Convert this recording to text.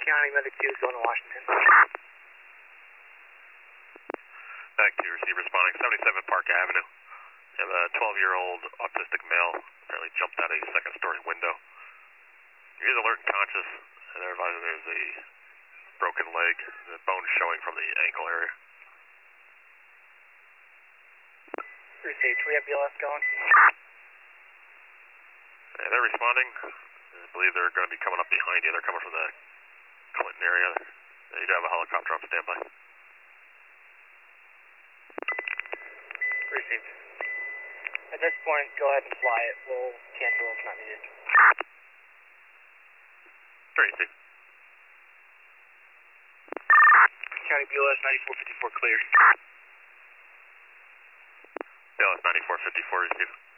County Medic 2, going to Washington. Back to receive responding, 77 Park Avenue. You have a 12-year-old autistic male apparently jumped out a second-story window. He is alert and conscious, and they're advising there's a broken leg, the bone showing from the ankle area. Received. We have BLS going. And they're responding. I believe they're going to be coming up behind you. They're coming from the Clinton area. You do have a helicopter on standby. Received. At this point, go ahead and fly it. We'll cancel if not needed. Tracy. County BLS 9454 clear. BLS 9454 received.